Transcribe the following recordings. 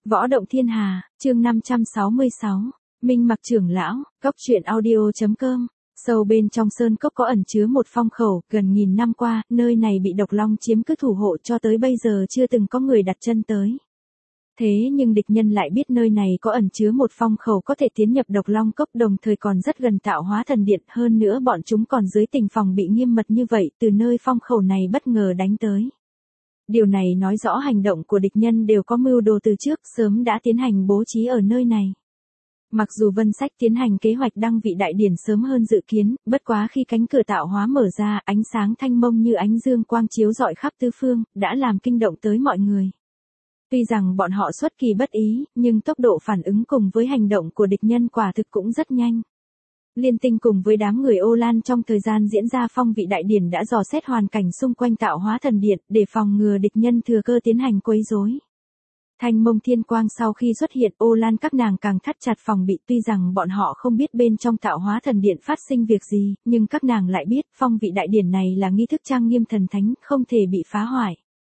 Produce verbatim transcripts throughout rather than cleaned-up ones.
Võ động thiên hà, chương năm trăm sáu mươi sáu, Minh Mặc trưởng lão, Cốc truyện audio.com. Sâu bên trong sơn cốc có ẩn chứa một phong khẩu, gần nghìn năm qua, nơi này bị độc long chiếm cứ thủ hộ cho tới bây giờ chưa từng có người đặt chân tới. Thế nhưng địch nhân lại biết nơi này có ẩn chứa một phong khẩu có thể tiến nhập độc long cốc, đồng thời còn rất gần tạo hóa thần điện, hơn nữa bọn chúng còn dưới tình phòng bị nghiêm mật như vậy, từ nơi phong khẩu này bất ngờ đánh tới. Điều này nói rõ hành động của địch nhân đều có mưu đồ từ trước, sớm đã tiến hành bố trí ở nơi này. Mặc dù Vân Sách tiến hành kế hoạch đăng vị đại điển sớm hơn dự kiến, bất quá khi cánh cửa tạo hóa mở ra, ánh sáng thanh mông như ánh dương quang chiếu rọi khắp tứ phương, đã làm kinh động tới mọi người. Tuy rằng bọn họ xuất kỳ bất ý, nhưng tốc độ phản ứng cùng với hành động của địch nhân quả thực cũng rất nhanh. Liên Tinh cùng với đám người Ô Lan trong thời gian diễn ra phong vị đại điển đã dò xét hoàn cảnh xung quanh tạo hóa thần điện, để phòng ngừa địch nhân thừa cơ tiến hành quấy rối. Thanh mông thiên quang sau khi xuất hiện, Ô Lan các nàng càng thắt chặt phòng bị, tuy rằng bọn họ không biết bên trong tạo hóa thần điện phát sinh việc gì, nhưng các nàng lại biết phong vị đại điển này là nghi thức trang nghiêm thần thánh, không thể bị phá hoại.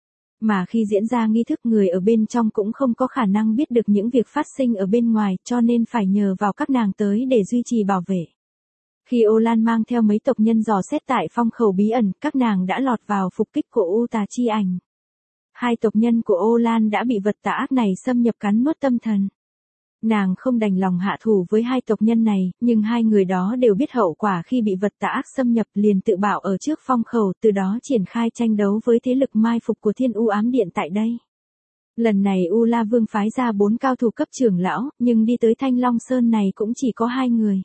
Mà khi diễn ra nghi thức, người ở bên trong cũng không có khả năng biết được những việc phát sinh ở bên ngoài, cho nên phải nhờ vào các nàng tới để duy trì bảo vệ. Khi Ô Lan mang theo mấy tộc nhân dò xét tại phong khẩu bí ẩn, các nàng đã lọt vào phục kích của U Tà Chi Ảnh. Hai tộc nhân của Ô Lan đã bị vật tà ác này xâm nhập cắn nuốt tâm thần. Nàng không đành lòng hạ thủ với hai tộc nhân này, nhưng hai người đó đều biết hậu quả khi bị vật tà ác xâm nhập, liền tự bảo ở trước phong khẩu, từ đó triển khai tranh đấu với thế lực mai phục của Thiên U Ám Điện tại đây. Lần này U La Vương phái ra bốn cao thủ cấp trưởng lão, nhưng đi tới Thanh Long Sơn này cũng chỉ có hai người.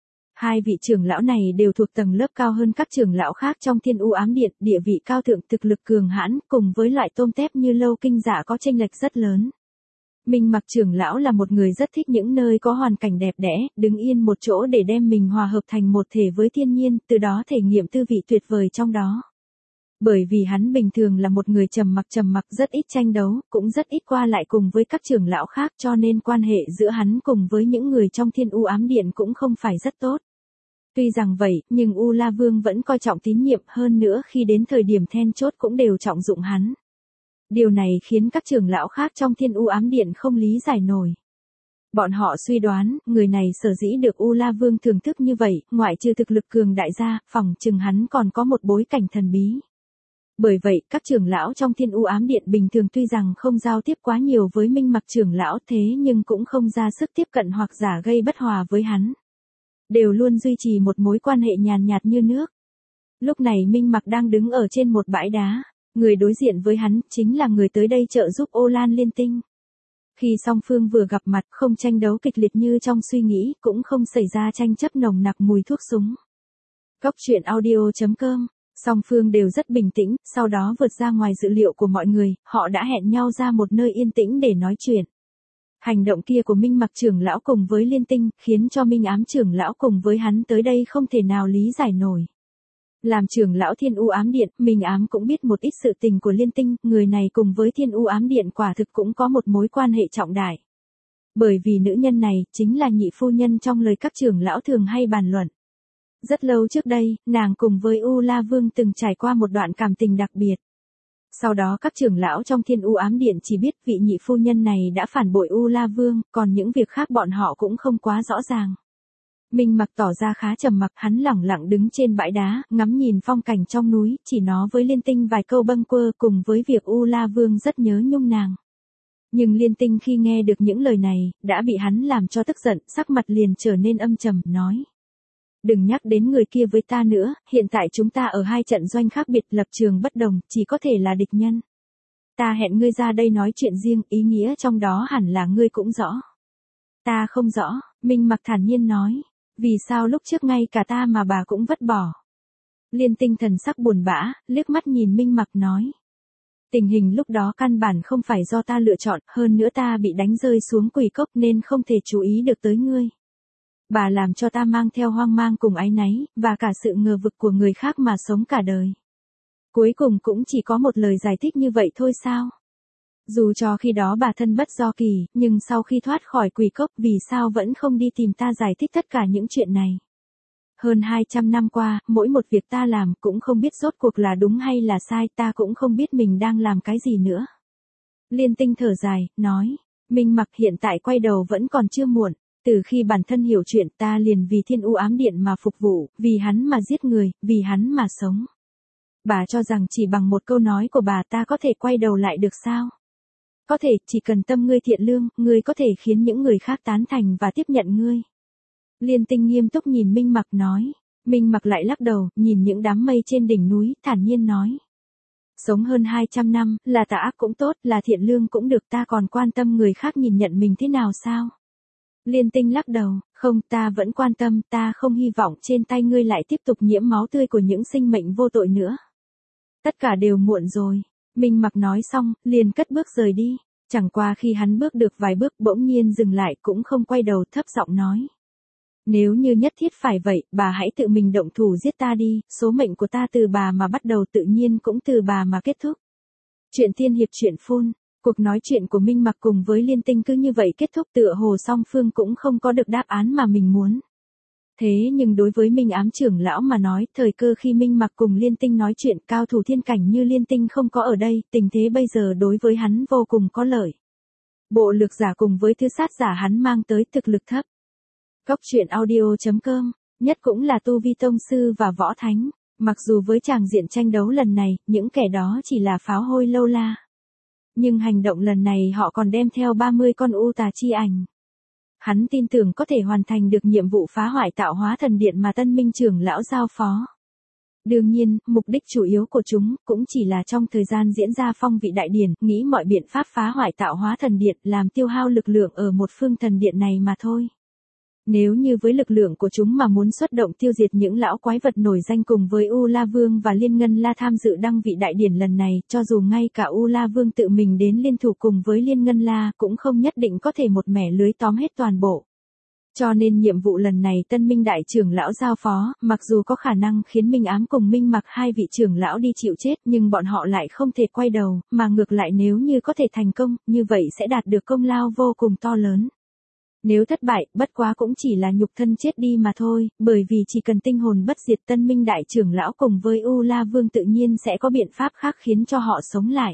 Hai vị trưởng lão này đều thuộc tầng lớp cao hơn các trưởng lão khác trong Thiên U Ám Điện, địa vị cao thượng, thực lực cường hãn, cùng với loại tôm tép như Lâu Kinh Dạ có chênh lệch rất lớn. Minh Mặc trưởng lão là một người rất thích những nơi có hoàn cảnh đẹp đẽ, đứng yên một chỗ để đem mình hòa hợp thành một thể với thiên nhiên, từ đó thể nghiệm tư vị tuyệt vời trong đó. Bởi vì hắn bình thường là một người trầm mặc trầm mặc rất ít tranh đấu, cũng rất ít qua lại cùng với các trưởng lão khác, cho nên quan hệ giữa hắn cùng với những người trong Thiên U Ám Điện cũng không phải rất tốt. Tuy rằng vậy, nhưng U La Vương vẫn coi trọng tín nhiệm, hơn nữa khi đến thời điểm then chốt cũng đều trọng dụng hắn. Điều này khiến các trưởng lão khác trong Thiên U Ám Điện không lý giải nổi. Bọn họ suy đoán, người này sở dĩ được U La Vương thưởng thức như vậy, ngoại trừ thực lực cường đại gia, phỏng chừng hắn còn có một bối cảnh thần bí. Bởi vậy, các trưởng lão trong Thiên U Ám Điện bình thường tuy rằng không giao tiếp quá nhiều với Minh Mặc trưởng lão, thế nhưng cũng không ra sức tiếp cận hoặc giả gây bất hòa với hắn. Đều luôn duy trì một mối quan hệ nhàn nhạt như nước. Lúc này Minh Mặc đang đứng ở trên một bãi đá, người đối diện với hắn chính là người tới đây trợ giúp Ô Lan Liên Tinh. Khi song phương vừa gặp mặt, không tranh đấu kịch liệt như trong suy nghĩ, cũng không xảy ra tranh chấp nồng nặc mùi thuốc súng. Cốc truyện audio.com. Song phương đều rất bình tĩnh, sau đó vượt ra ngoài dự liệu của mọi người, họ đã hẹn nhau ra một nơi yên tĩnh để nói chuyện. Hành động kia của Minh Mặc trưởng lão cùng với Liên Tinh, khiến cho Minh Ám trưởng lão cùng với hắn tới đây không thể nào lý giải nổi. Làm trưởng lão Thiên U Ám Điện, Minh Ám cũng biết một ít sự tình của Liên Tinh, người này cùng với Thiên U Ám Điện quả thực cũng có một mối quan hệ trọng đại. Bởi vì nữ nhân này, chính là nhị phu nhân trong lời các trưởng lão thường hay bàn luận. Rất lâu trước đây, nàng cùng với U La Vương từng trải qua một đoạn cảm tình đặc biệt. Sau đó các trưởng lão trong Thiên U Ám Điện chỉ biết vị nhị phu nhân này đã phản bội U La Vương, còn những việc khác bọn họ cũng không quá rõ ràng. Minh Mặc tỏ ra khá trầm mặc, hắn lẳng lặng đứng trên bãi đá, ngắm nhìn phong cảnh trong núi, chỉ nói với Liên Tinh vài câu bâng quơ, cùng với việc U La Vương rất nhớ nhung nàng. Nhưng Liên Tinh khi nghe được những lời này, đã bị hắn làm cho tức giận, sắc mặt liền trở nên âm trầm, nói. Đừng nhắc đến người kia với ta nữa, hiện tại chúng ta ở hai trận doanh khác biệt, lập trường bất đồng, chỉ có thể là địch nhân. Ta hẹn ngươi ra đây nói chuyện riêng, ý nghĩa trong đó hẳn là ngươi cũng rõ. Ta không rõ, Minh Mặc thản nhiên nói. Vì sao lúc trước ngay cả ta mà bà cũng vứt bỏ? Liên Tinh thần sắc buồn bã, liếc mắt nhìn Minh Mặc nói. Tình hình lúc đó căn bản không phải do ta lựa chọn, hơn nữa ta bị đánh rơi xuống quỷ cốc nên không thể chú ý được tới ngươi. Bà làm cho ta mang theo hoang mang cùng áy náy, và cả sự ngờ vực của người khác mà sống cả đời. Cuối cùng cũng chỉ có một lời giải thích như vậy thôi sao? Dù cho khi đó bà thân bất do kỳ, nhưng sau khi thoát khỏi quỷ cốc vì sao vẫn không đi tìm ta giải thích tất cả những chuyện này? Hơn hai trăm năm qua, mỗi một việc ta làm cũng không biết rốt cuộc là đúng hay là sai, ta cũng không biết mình đang làm cái gì nữa. Liên Tinh thở dài, nói, Minh Mặc hiện tại quay đầu vẫn còn chưa muộn. Từ khi bản thân hiểu chuyện ta liền vì Thiên U ám điện mà phục vụ, vì hắn mà giết người, vì hắn mà sống. Bà cho rằng chỉ bằng một câu nói của bà ta có thể quay đầu lại được sao? Có thể, chỉ cần tâm ngươi thiện lương, ngươi có thể khiến những người khác tán thành và tiếp nhận ngươi. Liên Tinh nghiêm túc nhìn Minh Mặc nói. Minh Mặc lại lắc đầu, nhìn những đám mây trên đỉnh núi, thản nhiên nói. Sống hơn hai trăm năm, là tà ác cũng tốt, là thiện lương cũng được, ta còn quan tâm người khác nhìn nhận mình thế nào sao? Liên Tinh lắc đầu, không, ta vẫn quan tâm, ta không hy vọng trên tay ngươi lại tiếp tục nhiễm máu tươi của những sinh mệnh vô tội nữa. Tất cả đều muộn rồi. Minh Mặc nói xong, liền cất bước rời đi. Chẳng qua khi hắn bước được vài bước bỗng nhiên dừng lại cũng không quay đầu, thấp giọng nói. Nếu như nhất thiết phải vậy, bà hãy tự mình động thủ giết ta đi, số mệnh của ta từ bà mà bắt đầu tự nhiên cũng từ bà mà kết thúc. Chuyện tiên hiệp chuyện phun, cuộc nói chuyện của Minh Mặc cùng với Liên Tinh cứ như vậy kết thúc, tựa hồ song phương cũng không có được đáp án mà mình muốn. Thế nhưng đối với Minh Ám trưởng lão mà nói, thời cơ khi Minh Mặc cùng Liên Tinh nói chuyện, cao thủ thiên cảnh như Liên Tinh không có ở đây, tình thế bây giờ đối với hắn vô cùng có lợi. Bộ lực giả cùng với thư sát giả hắn mang tới thực lực thấp. Cốc truyện audio chấm com, nhất cũng là tu vi tông sư và võ thánh. Mặc dù với tràng diện tranh đấu lần này, những kẻ đó chỉ là pháo hôi lâu la. Nhưng hành động lần này họ còn đem theo ba mươi con u tà chi ảnh. Hắn tin tưởng có thể hoàn thành được nhiệm vụ phá hoại tạo hóa thần điện mà Tân Minh trưởng lão giao phó. Đương nhiên, mục đích chủ yếu của chúng cũng chỉ là trong thời gian diễn ra phong vị đại điển, nghĩ mọi biện pháp phá hoại tạo hóa thần điện, làm tiêu hao lực lượng ở một phương thần điện này mà thôi. Nếu như với lực lượng của chúng mà muốn xuất động tiêu diệt những lão quái vật nổi danh cùng với U La Vương và Liên Ngân La tham dự đăng vị đại điển lần này, cho dù ngay cả U La Vương tự mình đến liên thủ cùng với Liên Ngân La cũng không nhất định có thể một mẻ lưới tóm hết toàn bộ. Cho nên nhiệm vụ lần này Tân Minh đại trưởng lão giao phó, mặc dù có khả năng khiến Minh Ám cùng Minh Mặc hai vị trưởng lão đi chịu chết, nhưng bọn họ lại không thể quay đầu, mà ngược lại nếu như có thể thành công, như vậy sẽ đạt được công lao vô cùng to lớn. Nếu thất bại, bất quá cũng chỉ là nhục thân chết đi mà thôi, bởi vì chỉ cần tinh hồn bất diệt, Tân Minh đại trưởng lão cùng với U La Vương tự nhiên sẽ có biện pháp khác khiến cho họ sống lại.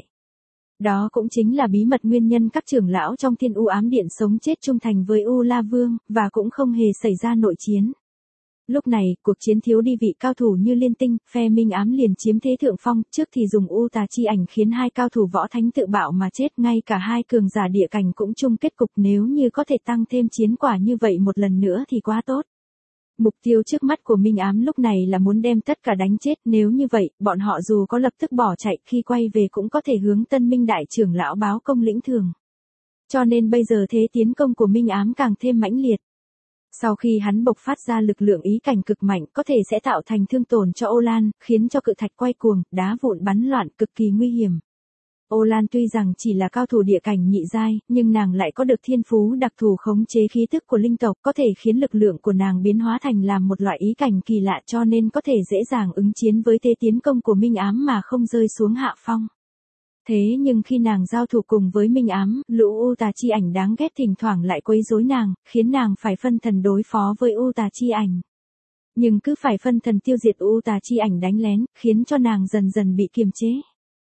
Đó cũng chính là bí mật nguyên nhân các trưởng lão trong Thiên U ám điện sống chết trung thành với U La Vương, và cũng không hề xảy ra nội chiến. Lúc này, cuộc chiến thiếu đi vị cao thủ như Liên Tinh, phe Minh Ám liền chiếm thế thượng phong, trước thì dùng u tà chi ảnh khiến hai cao thủ võ thánh tự bạo mà chết, ngay cả hai cường giả địa cảnh cũng chung kết cục, nếu như có thể tăng thêm chiến quả như vậy một lần nữa thì quá tốt. Mục tiêu trước mắt của Minh Ám lúc này là muốn đem tất cả đánh chết, nếu như vậy, bọn họ dù có lập tức bỏ chạy, khi quay về cũng có thể hướng Tân Minh đại trưởng lão báo công lĩnh thưởng. Cho nên bây giờ thế tiến công của Minh Ám càng thêm mãnh liệt. Sau khi hắn bộc phát ra lực lượng ý cảnh cực mạnh, có thể sẽ tạo thành thương tổn cho Ô Lan, khiến cho cự thạch quay cuồng, đá vụn bắn loạn, cực kỳ nguy hiểm. Ô Lan tuy rằng chỉ là cao thủ địa cảnh nhị giai, nhưng nàng lại có được thiên phú đặc thù khống chế khí tức của linh tộc, có thể khiến lực lượng của nàng biến hóa thành làm một loại ý cảnh kỳ lạ, cho nên có thể dễ dàng ứng chiến với thế tiến công của Minh Ám mà không rơi xuống hạ phong. Thế nhưng khi nàng giao thủ cùng với Minh Ám, lũ u tà chi ảnh đáng ghét thỉnh thoảng lại quấy rối nàng, khiến nàng phải phân thần đối phó với u tà chi ảnh. Nhưng cứ phải phân thần tiêu diệt u tà chi ảnh đánh lén, khiến cho nàng dần dần bị kiềm chế.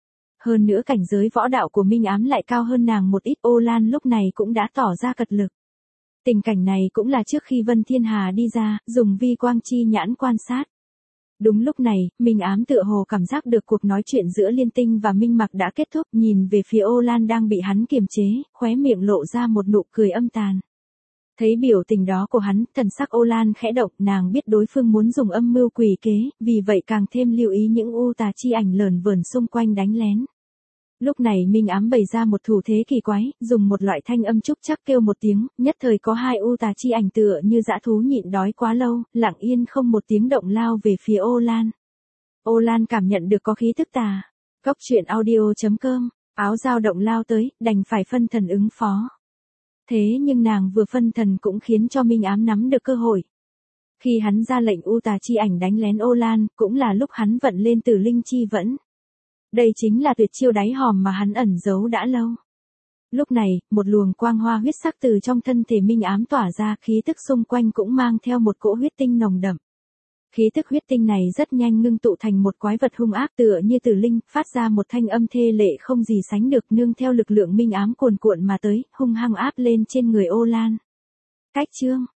Hơn nữa cảnh giới võ đạo của Minh Ám lại cao hơn nàng một ít, Ô Lan lúc này cũng đã tỏ ra cật lực. Tình cảnh này cũng là trước khi Vân Thiên Hà đi ra, dùng vi quang chi nhãn quan sát. Đúng lúc này, Minh Ám tựa hồ cảm giác được cuộc nói chuyện giữa Liên Tinh và Minh Mặc đã kết thúc, nhìn về phía Ô Lan đang bị hắn kiềm chế, khóe miệng lộ ra một nụ cười âm tàn. Thấy biểu tình đó của hắn, thần sắc Ô Lan khẽ động, nàng biết đối phương muốn dùng âm mưu quỷ kế, vì vậy càng thêm lưu ý những u tà chi ảnh lởn vởn xung quanh đánh lén. Lúc này Minh Ám bày ra một thủ thế kỳ quái, dùng một loại thanh âm trúc chắc kêu một tiếng, nhất thời có hai u tà chi ảnh tựa như dã thú nhịn đói quá lâu, lặng yên không một tiếng động lao về phía Ô Lan. Ô Lan cảm nhận được có khí tức tà. Cốc truyện audio chấm com, áo dao động lao tới, đành phải phân thần ứng phó. Thế nhưng nàng vừa phân thần cũng khiến cho Minh Ám nắm được cơ hội. Khi hắn ra lệnh u tà chi ảnh đánh lén Ô Lan, cũng là lúc hắn vận lên Tử Linh chi vẫn. Đây chính là tuyệt chiêu đáy hòm mà hắn ẩn giấu đã lâu. Lúc này, một luồng quang hoa huyết sắc từ trong thân thể Minh Ám tỏa ra, khí tức xung quanh cũng mang theo một cỗ huyết tinh nồng đậm. Khí tức huyết tinh này rất nhanh ngưng tụ thành một quái vật hung ác tựa như tử linh, phát ra một thanh âm thê lệ không gì sánh được, nương theo lực lượng minh ám cuồn cuộn mà tới, hung hăng áp lên trên người Ô Lan. Cách chương